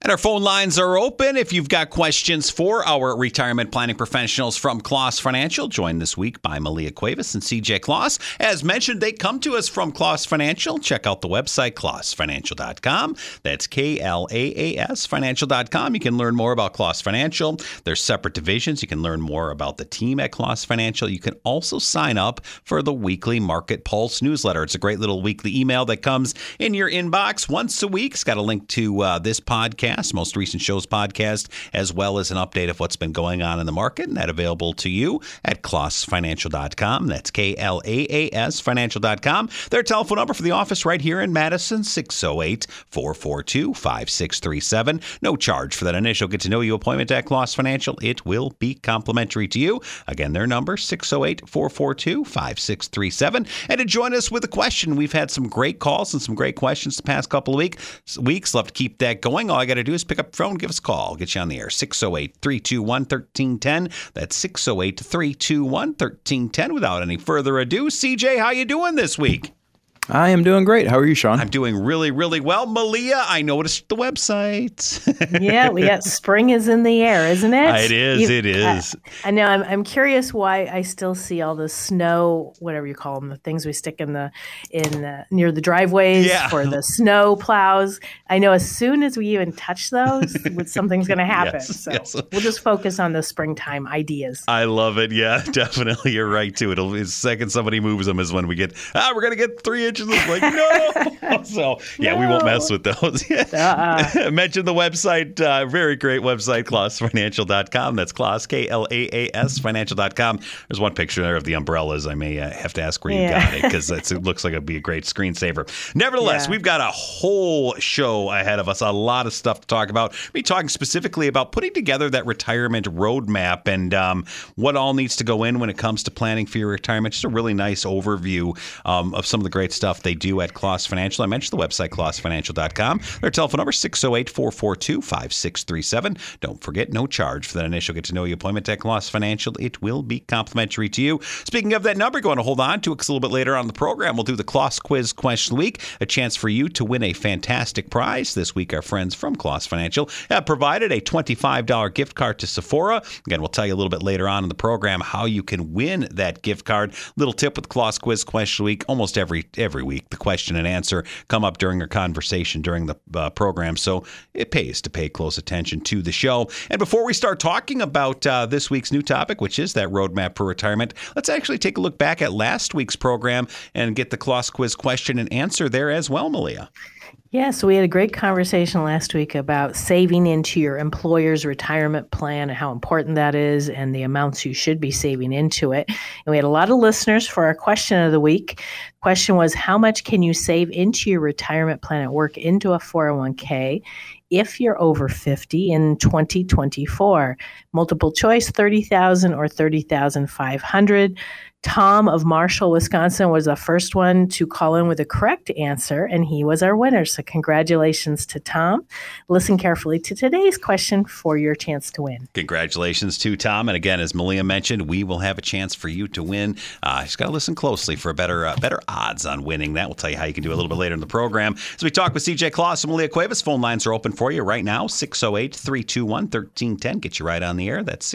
And our phone lines are open. If you've got questions for our retirement planning professionals from Kloss Financial, joined this week by Malia Cuevas and CJ Kloss. As mentioned, they come to us from Kloss Financial. Check out the website, klossfinancial.com. That's KLAAS financial.com. You can learn more about Kloss Financial. There's separate divisions. You can learn more about the team at Kloss Financial. You can also sign up for the weekly Market Pulse newsletter. It's a great little weekly email that comes in your inbox once a week. It's got a link to this podcast, most recent show's podcast, as well as an update of what's been going on in the market, and that available to you at klossfinancial.com. That's KLAAS financial.com. Their telephone number for the office right here in Madison, 608-442-5637. No charge for that initial get-to-know-you appointment at Kloss Financial. It will be complimentary to you. Again, their number, 608-442-5637. And to join us with a question, we've had some great calls and some great questions the past couple of weeks. Love to keep that going. All I got to do is pick up the phone, give us a call. I'll get you on the air. 608-321-1310. That's 608-321-1310. Without any further ado, CJ, how you doing this week? I am doing great. How are you, Sean? I'm doing really, really well. Malia, I noticed the website. Yeah, we got spring is in the air, isn't it? It is. I know. I'm curious why I still see all the snow, whatever you call them, the things we stick in near the driveways for the snow plows. I know as soon as we even touch those, something's going to happen. Yes. We'll just focus on the springtime ideas. I love it. Yeah, definitely. You're right too. The second somebody moves them is when we get, we're going to get 3 inches. Like, no. So, yeah, we won't mess with those. Mention the website. Very great website, klossfinancial.com. That's Kloss, KLAAS financial.com. There's one picture there of the umbrellas. I may have to ask where you got it because it looks like it'd be a great screensaver. Nevertheless, we've got a whole show ahead of us, a lot of stuff to talk about. We'll be talking specifically about putting together that retirement roadmap and what all needs to go in when it comes to planning for your retirement. Just a really nice overview of some of the great stuff they do at Kloss Financial. I mentioned the website, klossfinancial.com. Their telephone number, 608-442-5637. Don't forget, no charge for that initial get-to-know-you appointment at Kloss Financial. It will be complimentary to you. Speaking of that number, going to hold on to it a little bit later on the program. We'll do the Kloss Quiz Question of the Week, a chance for you to win a fantastic prize. This week, our friends from Kloss Financial have provided a $25 gift card to Sephora. Again, we'll tell you a little bit later on in the program how you can win that gift card. Little tip with Kloss Quiz Question of the Week, almost every week, the question and answer come up during our conversation during the program, so it pays to pay close attention to the show. And before we start talking about this week's new topic, which is that roadmap for retirement, let's actually take a look back at last week's program and get the Kloss Quiz question and answer there as well, Malia. Yeah, so we had a great conversation last week about saving into your employer's retirement plan and how important that is and the amounts you should be saving into it. And we had a lot of listeners for our question of the week. The question was, how much can you save into your retirement plan at work into a 401k if you're over 50 in 2024? Multiple choice, 30,000 or 30,500. Tom of Marshall, Wisconsin was the first one to call in with a correct answer, and he was our winner. So congratulations to Tom. Listen carefully to today's question for your chance to win. Congratulations to Tom. And again, as Malia mentioned, we will have a chance for you to win. Just got to listen closely for better odds on winning that. We'll tell you how you can do a little bit later in the program. As we talk with CJ Kloss and Malia Cuevas, phone lines are open for you right now, 608-321-1310. Get you right on the air. That's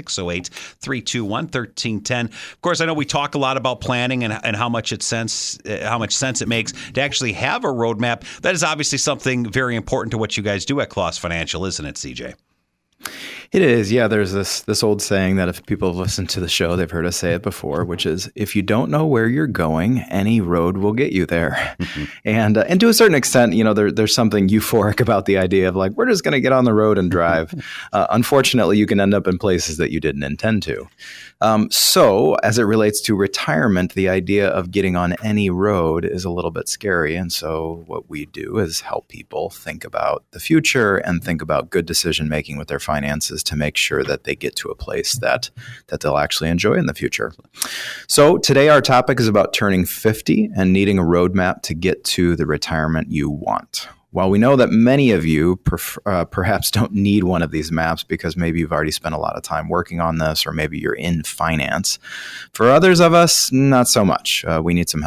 608-321-1310. Of course, I know we talk a lot about planning and how much sense it makes to actually have a roadmap. That is obviously something very important to what you guys do at Kloss Financial, isn't it, CJ? It is. Yeah, there's this old saying that if people have listened to the show, they've heard us say it before, which is, if you don't know where you're going, any road will get you there. And to a certain extent, there's something euphoric about the idea of like, we're just going to get on the road and drive. Unfortunately, you can end up in places that you didn't intend to. So as it relates to retirement, the idea of getting on any road is a little bit scary. And so what we do is help people think about the future and think about good decision making with their finances to make sure that they get to a place that they'll actually enjoy in the future. So today our topic is about turning 50 and needing a roadmap to get to the retirement you want. While we know that many of you perhaps don't need one of these maps because maybe you've already spent a lot of time working on this, or maybe you're in finance, for others of us, not so much. We need some help.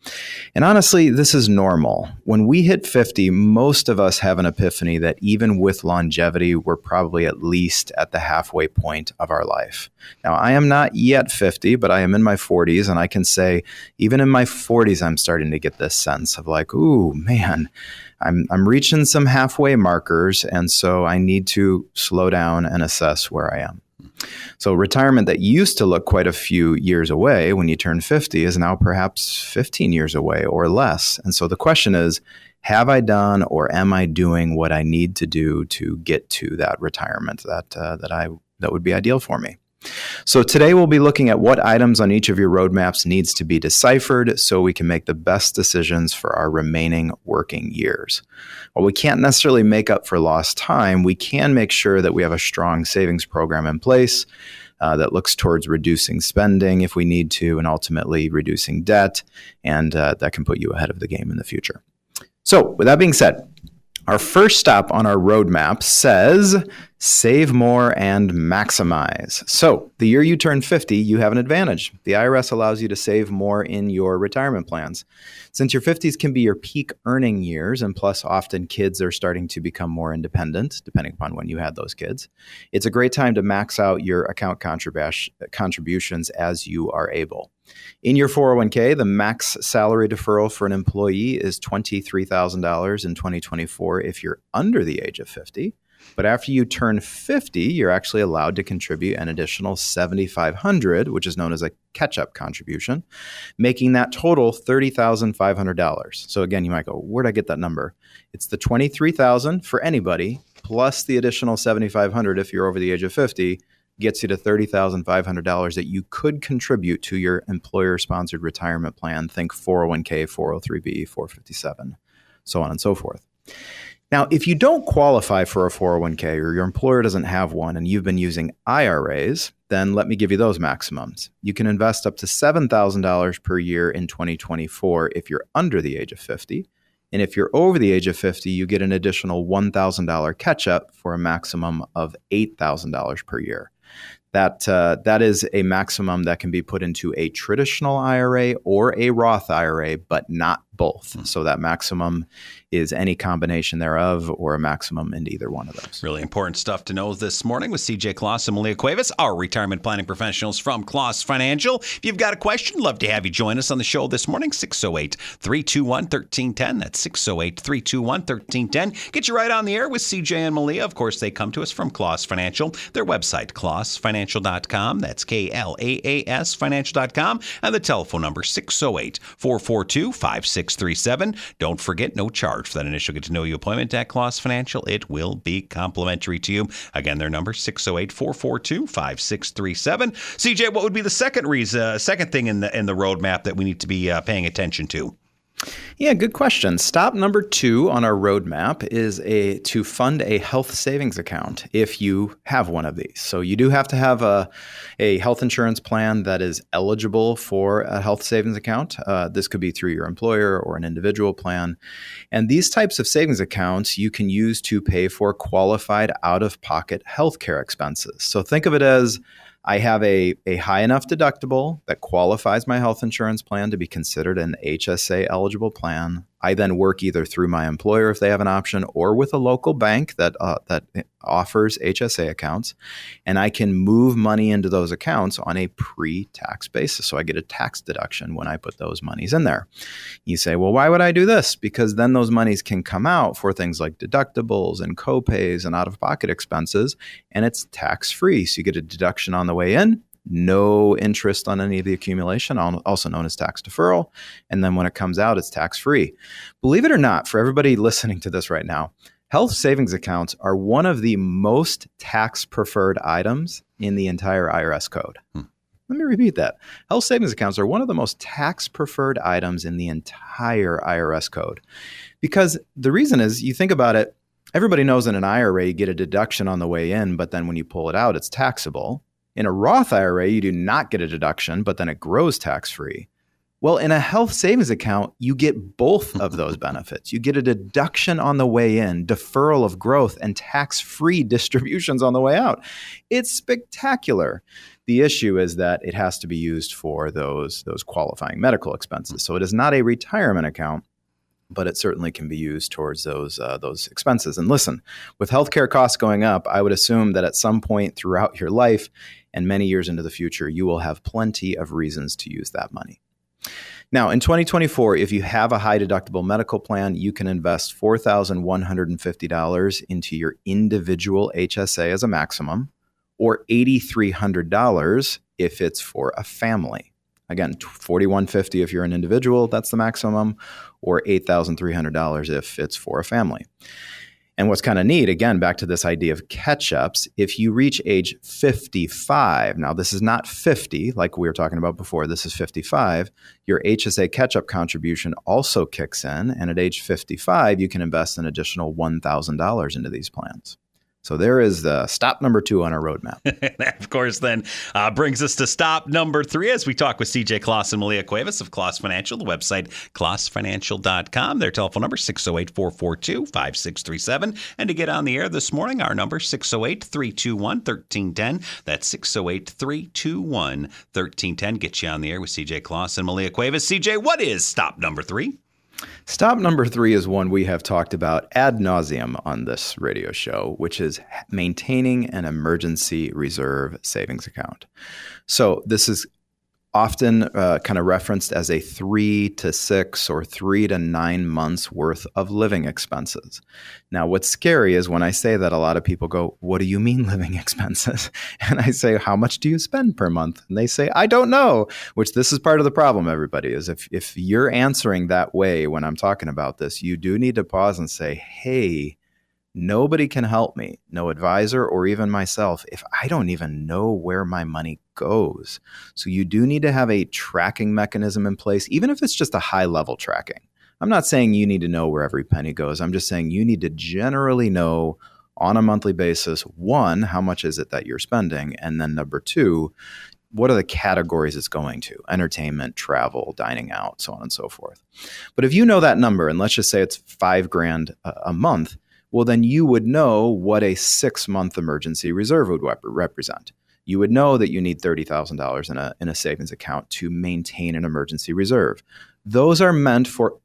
And honestly, this is normal. When we hit 50, most of us have an epiphany that even with longevity, we're probably at least at the halfway point of our life. Now, I am not yet 50, but I am in my 40s, and I can say even in my 40s, I'm starting to get this sense of like, ooh, man, I'm reaching some halfway markers, and so I need to slow down and assess where I am. So retirement that used to look quite a few years away when you turn 50 is now perhaps 15 years away or less. And so the question is, have I done or am I doing what I need to do to get to that retirement that would be ideal for me? So today we'll be looking at what items on each of your roadmaps needs to be deciphered so we can make the best decisions for our remaining working years. While we can't necessarily make up for lost time, we can make sure that we have a strong savings program in place that looks towards reducing spending if we need to, and ultimately reducing debt, and that can put you ahead of the game in the future. So with that being said, our first stop on our roadmap says save more and maximize. So the year you turn 50, you have an advantage. The IRS allows you to save more in your retirement plans. Since your 50s can be your peak earning years, and plus often kids are starting to become more independent, depending upon when you had those kids, it's a great time to max out your account contributions as you are able. In your 401k, the max salary deferral for an employee is $23,000 in 2024 if you're under the age of 50. But after you turn 50, you're actually allowed to contribute an additional $7,500, which is known as a catch-up contribution, making that total $30,500. So again, you might go, where'd I get that number? It's the $23,000 for anybody, plus the additional $7,500 if you're over the age of 50, gets you to $30,500 that you could contribute to your employer-sponsored retirement plan. Think 401k, 403b, 457, so on and so forth. Now, if you don't qualify for a 401k or your employer doesn't have one and you've been using IRAs, then let me give you those maximums. You can invest up to $7,000 per year in 2024 if you're under the age of 50. And if you're over the age of 50, you get an additional $1,000 catch-up for a maximum of $8,000 per year. That is a maximum that can be put into a traditional IRA or a Roth IRA, but not both. So that maximum is any combination thereof or a maximum in either one of those. Really important stuff to know this morning with CJ Kloss and Malia Cuevas, our retirement planning professionals from Kloss Financial. If you've got a question, love to have you join us on the show this morning, 608-321-1310. That's 608-321-1310. Get you right on the air with CJ and Malia. Of course, they come to us from Kloss Financial. Their website, klossfinancial.com. That's KLAAS financial.com. And the telephone number, 608-442-5637. Don't forget, no charge for that initial get-to-know-you appointment at Kloss Financial. It will be complimentary to you. Again, their number, 608-442-5637. CJ, what would be the second thing in the roadmap that we need to be paying attention to? Yeah, good question. Stop number 2 on our roadmap is to fund a health savings account if you have one of these. So you do have to have a health insurance plan that is eligible for a health savings account. This could be through your employer or an individual plan. And these types of savings accounts you can use to pay for qualified out-of-pocket healthcare expenses. So think of it as I have a high enough deductible that qualifies my health insurance plan to be considered an HSA eligible plan. I then work either through my employer if they have an option or with a local bank that offers HSA accounts, and I can move money into those accounts on a pre-tax basis. So I get a tax deduction when I put those monies in there. You say, well, why would I do this? Because then those monies can come out for things like deductibles and co-pays and out-of-pocket expenses, and it's tax-free. So you get a deduction on the way in, no interest on any of the accumulation, also known as tax deferral. And then when it comes out, it's tax-free. Believe it or not, for everybody listening to this right now, health savings accounts are one of the most tax-preferred items in the entire IRS code. Let me repeat that. Health savings accounts are one of the most tax-preferred items in the entire IRS code. Because the reason is, you think about it, everybody knows in an IRA, you get a deduction on the way in, but then when you pull it out, it's taxable. In a Roth IRA, you do not get a deduction, but then it grows tax-free. Well, in a health savings account, you get both of those benefits. You get a deduction on the way in, deferral of growth, and tax-free distributions on the way out. It's spectacular. The issue is that it has to be used for those qualifying medical expenses. So it is not a retirement account, but it certainly can be used towards those expenses. And listen, with healthcare costs going up, I would assume that at some point throughout your life and many years into the future, you will have plenty of reasons to use that money. Now, in 2024, if you have a high deductible medical plan, you can invest $4,150 into your individual HSA as a maximum, or $8,300 if it's for a family. Again, $4,150 if you're an individual, that's the maximum, or $8,300 if it's for a family. And what's kind of neat, again, back to this idea of catch-ups, if you reach age 55, now this is not 50 like we were talking about before, this is 55, your HSA catch-up contribution also kicks in, and at age 55, you can invest an additional $1,000 into these plans. So there is the stop number 2 on our roadmap. That, of course, then brings us to stop number 3 as we talk with CJ Kloss and Malia Cuevas of Kloss Financial. The website, klossfinancial.com. Their telephone number, 608-442-5637. And to get on the air this morning, our number, 608-321-1310. That's 608-321-1310. Get you on the air with CJ Kloss and Malia Cuevas. CJ, what is stop number 3? Stop number 3 is one we have talked about ad nauseum on this radio show, which is maintaining an emergency reserve savings account. So this is often kind of referenced as a 3 to 6 or 3 to 9 months worth of living expenses. Now, what's scary is when I say that, a lot of people go, "What do you mean living expenses?" And I say, "How much do you spend per month?" And they say, "I don't know," which this is part of the problem, everybody, is if you're answering that way when I'm talking about this, you do need to pause and say, hey, nobody can help me, no advisor or even myself, if I don't even know where my money goes. So you do need to have a tracking mechanism in place, even if it's just a high level tracking. I'm not saying you need to know where every penny goes. I'm just saying you need to generally know on a monthly basis, 1, how much is it that you're spending? And then number 2, what are the categories it's going to? Entertainment, travel, dining out, so on and so forth. But if you know that number, and let's just say it's $5,000 a month, well, then you would know what a 6-month emergency reserve would represent. You would know that you need $30,000 in a savings account to maintain an emergency reserve. Those are meant for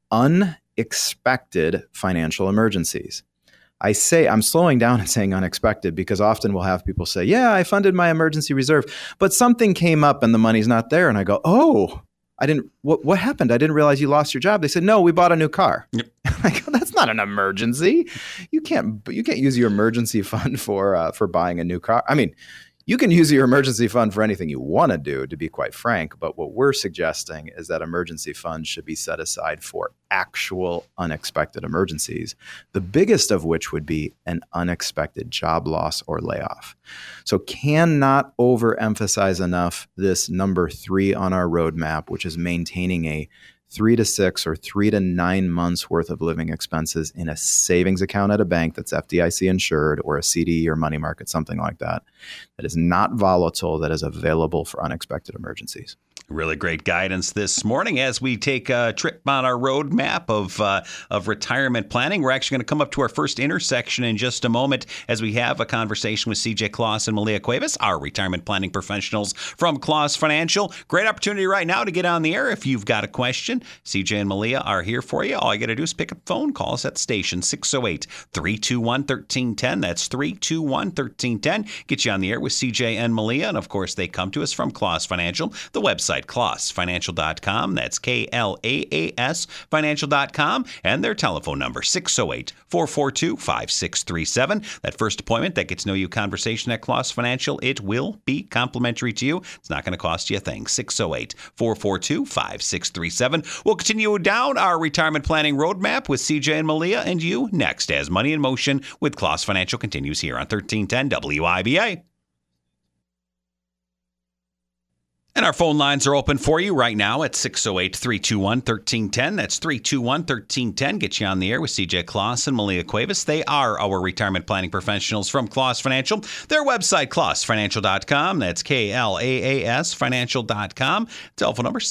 unexpected financial emergencies. I'm slowing down and saying unexpected because often we'll have people say, "Yeah, I funded my emergency reserve, but something came up and the money's not there." And I go, "Oh, what happened? I didn't realize you lost your job." They said, "No, we bought a new car." Yep. I go, "That's not an emergency. You can't use your emergency fund for buying a new car." I mean, you can use your emergency fund for anything you want to do, to be quite frank. But what we're suggesting is that emergency funds should be set aside for actual unexpected emergencies, the biggest of which would be an unexpected job loss or layoff. So cannot overemphasize enough this number 3 on our roadmap, which is maintaining a 3 to 6 or 3 to 9 months worth of living expenses in a savings account at a bank that's FDIC insured, or a CD or money market, something like that, that is not volatile, that is available for unexpected emergencies. Really great guidance this morning as we take a trip on our roadmap of retirement planning. We're actually going to come up to our first intersection in just a moment as we have a conversation with CJ Kloss and Malia Cuevas, our retirement planning professionals from Kloss Financial. Great opportunity right now to get on the air if you've got a question. CJ and Malia are here for you. All you got to do is pick up the phone, call us at the station, 608-321-1310. That's 321-1310. Get you on the air with CJ and Malia. And of course, they come to us from Kloss Financial, the website, klossfinancial.com. That's KLAAS financial.com. And their telephone number, 608-442-5637. That first appointment, that gets to know you conversation at Kloss Financial, it will be complimentary to you. It's not going to cost you a thing. 608-442-5637. We'll continue down our retirement planning roadmap with CJ and Malia and you next as Money in Motion with Kloss Financial continues here on 1310 WIBA. And our phone lines are open for you right now at 608-321-1310. That's 321-1310. Get you on the air with CJ Kloss and Malia Cuevas. They are our retirement planning professionals from Kloss Financial. Their website, klossfinancial.com. That's KLAAS financial.com. Telephone number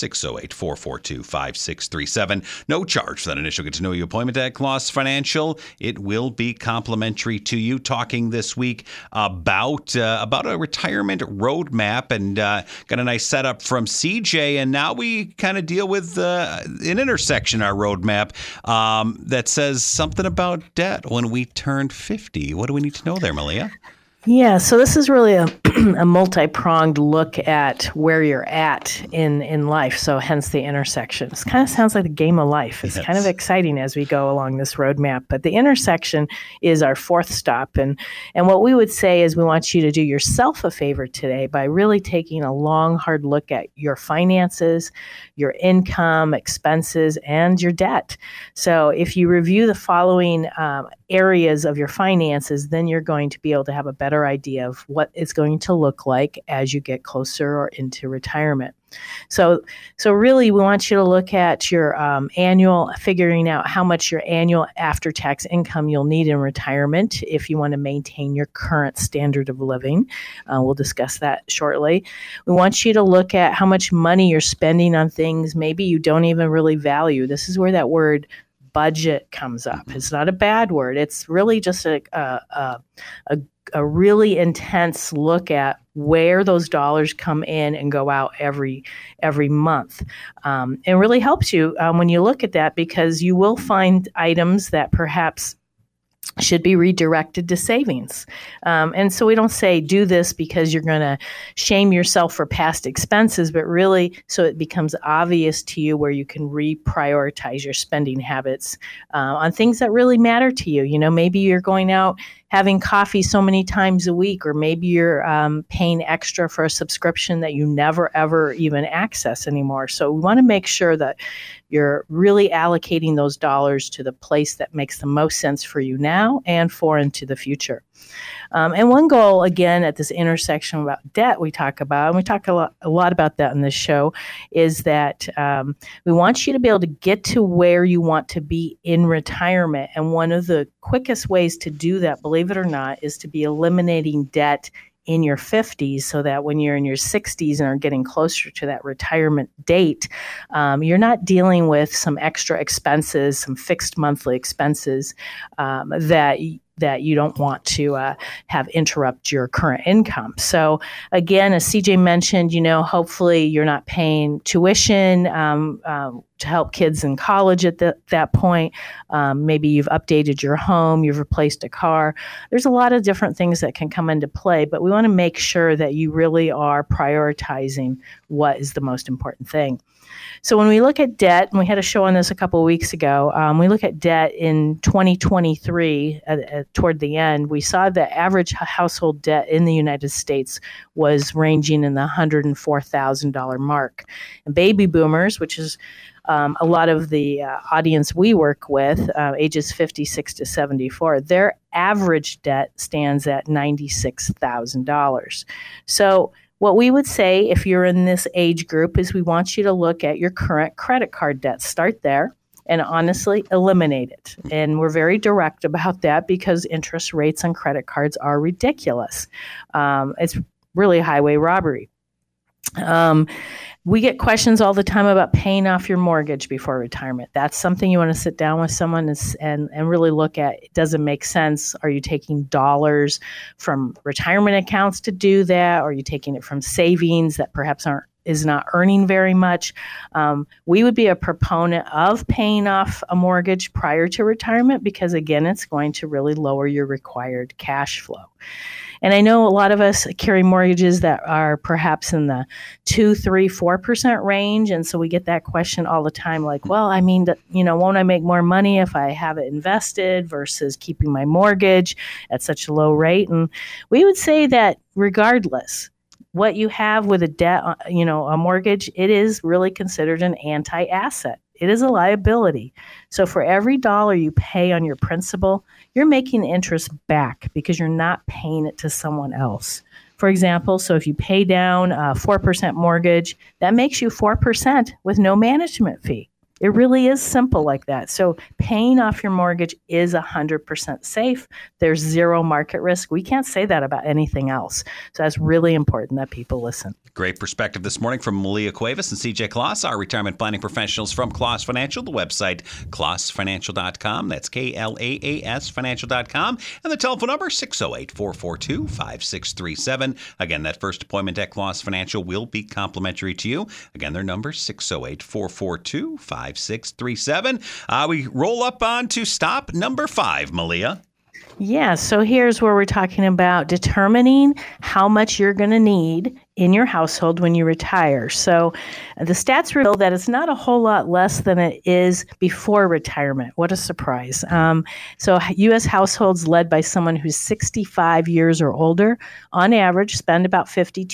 608-442-5637. No charge for that initial get-to-know-you appointment at Kloss Financial. It will be complimentary to you. Talking this week about a retirement roadmap, and got a nice setup from CJ, and now we kind of deal with an intersection, our roadmap, that says something about debt when we turn 50. What do we need to know there, Malia? Yeah, so this is really a multi-pronged look at where you're at in life, so hence the intersection. It kind of sounds like the game of life. It's kind of exciting as we go along this roadmap, but the intersection is our fourth stop, and what we would say is we want you to do yourself a favor today by really taking a long, hard look at your finances, your income, expenses, and your debt. So if you review the following areas of your finances, then you're going to be able to have a better idea of what it's going to look like as you get closer or into retirement. So really, we want you to look at your annual, figuring out how much your annual after-tax income you'll need in retirement if you want to maintain your current standard of living. We'll discuss that shortly. We want you to look at how much money you're spending on things maybe you don't even really value. This is where that word budget comes up. It's not a bad word. It's really just a really intense look at where those dollars come in and go out every month. It really helps you when you look at that, because you will find items that perhaps should be redirected to savings. And so we don't say do this because you're going to shame yourself for past expenses, but really so it becomes obvious to you where you can reprioritize your spending habits on things that really matter to you. You know, maybe you're going out having coffee so many times a week, or maybe you're paying extra for a subscription that you never, ever even access anymore. So we want to make sure that you're really allocating those dollars to the place that makes the most sense for you now and for into the future. And one goal, again, at this intersection about debt we talk about, and we talk a lot about that in this show, is that we want you to be able to get to where you want to be in retirement. And one of the quickest ways to do that, believe it or not, is to be eliminating debt in your 50s, so that when you're in your 60s and are getting closer to that retirement date, you're not dealing with some extra expenses, some fixed monthly expenses that you don't want to have interrupt your current income. So again, as CJ mentioned, hopefully you're not paying tuition to help kids in college at that point. Maybe you've updated your home, you've replaced a car. There's a lot of different things that can come into play, but we want to make sure that you really are prioritizing what is the most important thing. So when we look at debt, and we had a show on this a couple of weeks ago, we look at debt in 2023 toward the end, we saw the average household debt in the United States was ranging in the $104,000 mark. And baby boomers, which is a lot of the audience we work with, ages 56 to 74, their average debt stands at $96,000. So what we would say if you're in this age group is we want you to look at your current credit card debt. Start there and honestly eliminate it. And we're very direct about that because interest rates on credit cards are ridiculous. It's really highway robbery. We get questions all the time about paying off your mortgage before retirement. That's something you want to sit down with someone and really look at. Does it make sense? Are you taking dollars from retirement accounts to do that? Or are you taking it from savings that perhaps is not earning very much? We would be a proponent of paying off a mortgage prior to retirement because, again, it's going to really lower your required cash flow. And I know a lot of us carry mortgages that are perhaps in the 2%, 3%, 4% range. And so we get that question all the time, like, well, I mean, won't I make more money if I have it invested versus keeping my mortgage at such a low rate? And we would say that regardless, what you have with a debt, a mortgage, it is really considered an anti-asset. It is a liability. So for every dollar you pay on your principal, you're making interest back because you're not paying it to someone else for example. So if you pay down a 4% mortgage, that makes you 4% with no management fee. It really is simple like that. So paying off your mortgage is 100% safe. There's zero market risk. We can't say that about anything else. So that's really important that people listen. Great perspective this morning from Malia Cuevas and CJ Kloss, our retirement planning professionals from Kloss Financial. The website, klossfinancial.com. That's KLAAS financial.com. And the telephone number, 608-442-5637. Again, that first appointment at Kloss Financial will be complimentary to you. Again, their number, 608-442-5637. We roll up on to stop number 5, Malia. Yeah, so here's where we're talking about determining how much you're going to need in your household when you retire. So the stats reveal that it's not a whole lot less than it is before retirement. What a surprise. So U.S. households led by someone who's 65 years or older, on average, spend about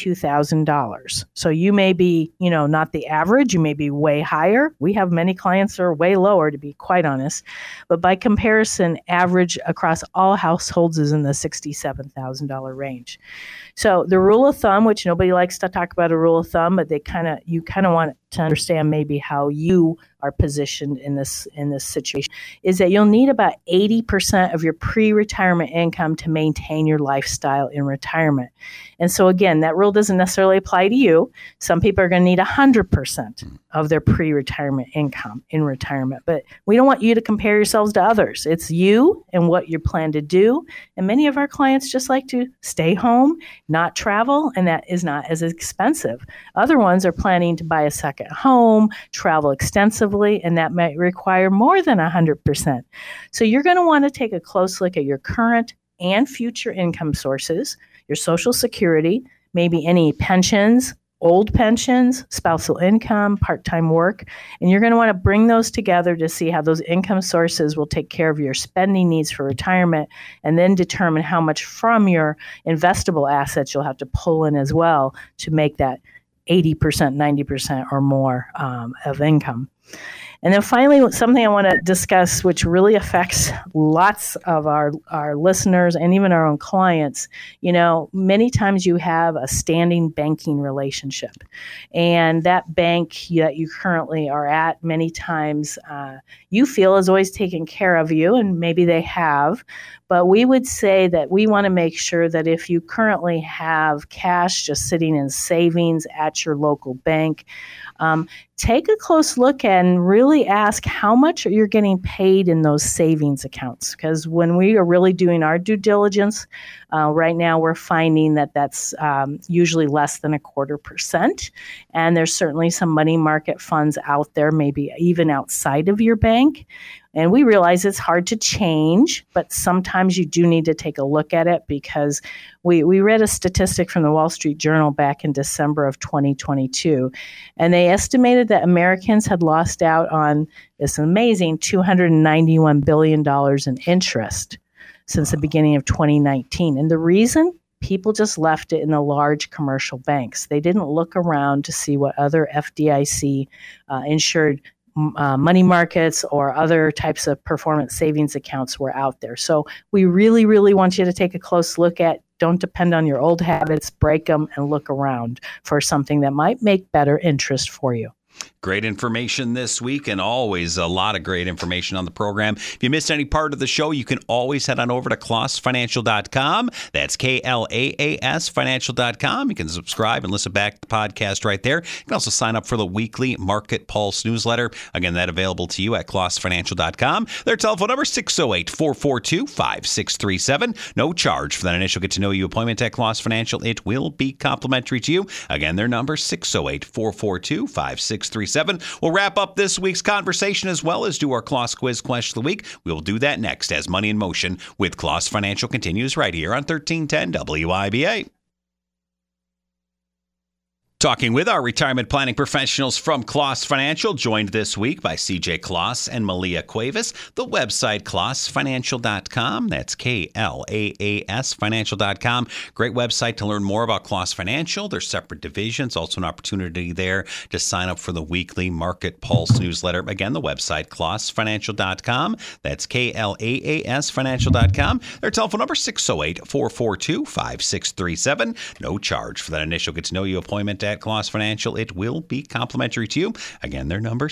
$52,000. So you may be, not the average. You may be way higher. We have many clients that are way lower, to be quite honest. But by comparison, average across all households is in the $67,000 range. So the rule of thumb, which nobody likes to talk about a rule of thumb, but you kind of want to understand maybe how you are positioned in this situation, is that you'll need about 80% of your pre-retirement income to maintain your lifestyle in retirement. And so again, that rule doesn't necessarily apply to you. Some people are going to need 100% of their pre-retirement income in retirement, but we don't want you to compare yourselves to others. It's you and what you plan to do. And many of our clients just like to stay home, not travel, and that is not as expensive. Other ones are planning to buy a second home, travel extensively, and that might require more than 100%. So you're going to want to take a close look at your current and future income sources, your Social Security, maybe any pensions, old pensions, spousal income, part-time work, and you're going to want to bring those together to see how those income sources will take care of your spending needs for retirement, and then determine how much from your investable assets you'll have to pull in as well to make that 80%, 90% or more of income. And then finally, something I want to discuss, which really affects lots of our listeners and even our own clients. Many times you have a standing banking relationship, and that bank that you currently are at, many times you feel is always taken care of you, and maybe they have. But we would say that we want to make sure that if you currently have cash just sitting in savings at your local bank, take a close look and really ask how much you're getting paid in those savings accounts. Because when we are really doing our due diligence, right now we're finding that that's usually less than 0.25%. And there's certainly some money market funds out there, maybe even outside of your bank. And we realize it's hard to change, but sometimes you do need to take a look at it, because we read a statistic from the Wall Street Journal back in December of 2022, and they estimated that Americans had lost out on this amazing $291 billion in interest since the beginning of 2019. And the reason? People just left it in the large commercial banks. They didn't look around to see what other FDIC insured money markets or other types of performance savings accounts were out there. So we really, really want you to take a close look at, don't depend on your old habits, break them, and look around for something that might make better interest for you. Great information this week, and always a lot of great information on the program. If you missed any part of the show, you can always head on over to klossfinancial.com. That's KLAAS financial.com. You can subscribe and listen back to the podcast right there. You can also sign up for the weekly Market Pulse newsletter. Again, that available to you at klossfinancial.com. Their telephone number, 608-442-5637. No charge for that initial get-to-know-you appointment at Kloss Financial. It will be complimentary to you. Again, their number, 608-442-5637. We'll wrap up this week's conversation as well as do our Kloss Quiz Question of the Week. We will do that next as Money in Motion with Kloss Financial continues right here on 1310 WIBA. Talking with our retirement planning professionals from Kloss Financial, joined this week by CJ Kloss and Malia Cuevas. The website, klossfinancial.com. That's KLAAS financial.com. Great website to learn more about Kloss Financial. There's separate divisions, also an opportunity there to sign up for the weekly Market Pulse newsletter. Again, the website, klossfinancial.com. That's KLAAS financial.com. Their telephone number, 608-442-5637. No charge for that initial get-to-know-you appointment at Kloss Financial. It will be complimentary to you. Again, their number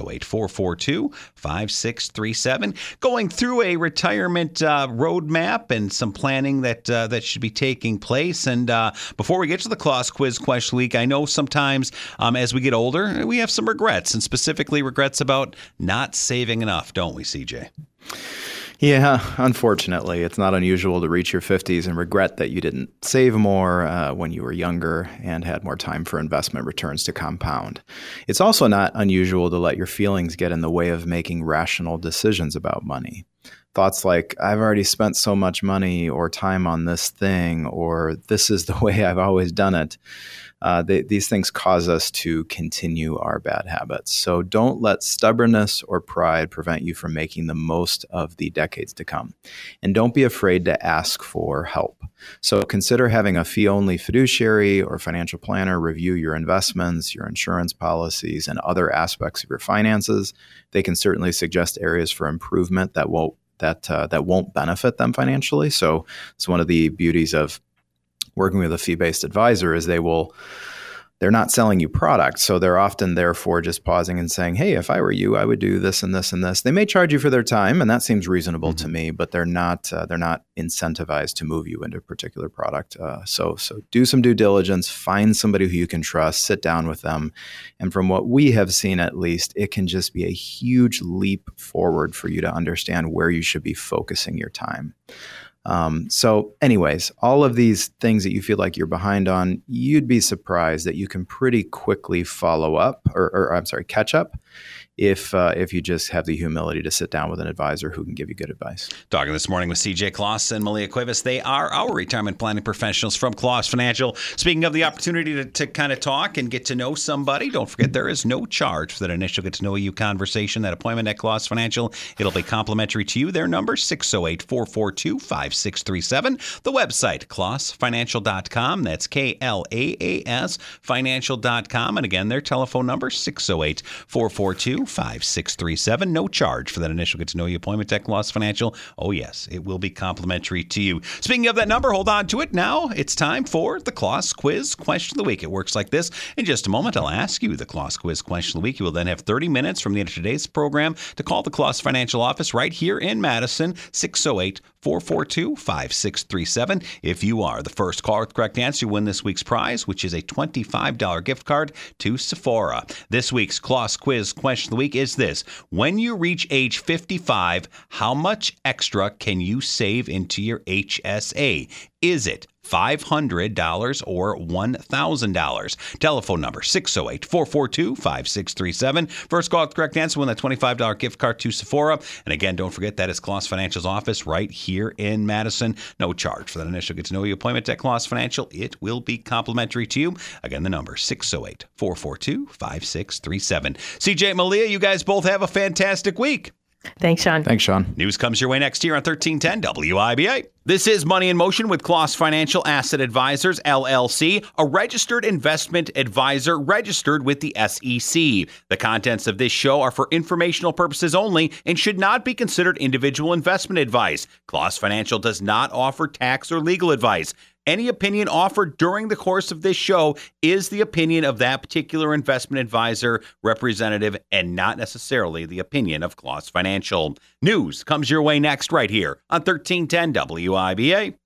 608-442-5637. Going through a retirement roadmap and some planning that should be taking place. And before we get to the Kloss Quiz Question Week, I know sometimes as we get older, we have some regrets, and specifically regrets about not saving enough, don't we, CJ? Yeah, unfortunately, it's not unusual to reach your 50s and regret that you didn't save more when you were younger and had more time for investment returns to compound. It's also not unusual to let your feelings get in the way of making rational decisions about money. Thoughts like, I've already spent so much money or time on this thing, or this is the way I've always done it. These things cause us to continue our bad habits. So don't let stubbornness or pride prevent you from making the most of the decades to come. And don't be afraid to ask for help. So consider having a fee-only fiduciary or financial planner review your investments, your insurance policies, and other aspects of your finances. They can certainly suggest areas for improvement that won't benefit them financially. So it's one of the beauties of working with a fee-based advisor is they're not selling you products. So they're often therefore just pausing and saying, hey, if I were you, I would do this and this and this. They may charge you for their time, and that seems reasonable to me, but they're not incentivized to move you into a particular product. So do some due diligence, find somebody who you can trust, sit down with them. And from what we have seen, at least, it can just be a huge leap forward for you to understand where you should be focusing your time. So anyways, all of these things that you feel like you're behind on, you'd be surprised that you can pretty quickly catch up if you just have the humility to sit down with an advisor who can give you good advice. Talking this morning with CJ Kloss and Malia Cuevas. They are our retirement planning professionals from Kloss Financial. Speaking of the opportunity to kind of talk and get to know somebody, don't forget there is no charge for that initial get-to-know-you conversation, that appointment at Kloss Financial. It'll be complimentary to you. Their number, 608-442-5637. The website, klossfinancial.com. That's KLAAS financial.com. And again, their telephone number, 608-442-5637. No charge for that initial get-to-know-you appointment at Kloss Financial. Oh, yes, it will be complimentary to you. Speaking of that number, hold on to it. Now it's time for the Kloss Quiz Question of the Week. It works like this. In just a moment, I'll ask you the Kloss Quiz Question of the Week. You will then have 30 minutes from the end of today's program to call the Kloss Financial office right here in Madison, 608-442-5637. If you are the first caller with the correct answer, you win this week's prize, which is a $25 gift card to Sephora. This week's Kloss Quiz Question of the Week is this: when you reach age 55, how much extra can you save into your HSA? Is it $500 or $1,000? Telephone number 608-442-5637. First call with the correct answer, win that $25 gift card to Sephora. And again, don't forget that is Kloss Financial's office right here in Madison. No charge for that initial get-to-know-you appointment at Kloss Financial. It will be complimentary to you. Again, the number 608-442-5637. CJ, Malia, you guys both have a fantastic week. Thanks, Sean. Thanks, Sean. News comes your way next year on 1310 WIBA. This is Money in Motion with Kloss Financial Asset Advisors, LLC, a registered investment advisor registered with the SEC. The contents of this show are for informational purposes only and should not be considered individual investment advice. Kloss Financial does not offer tax or legal advice. Any opinion offered during the course of this show is the opinion of that particular investment advisor representative and not necessarily the opinion of Kloss Financial. News comes your way next right here on 1310 WIBA.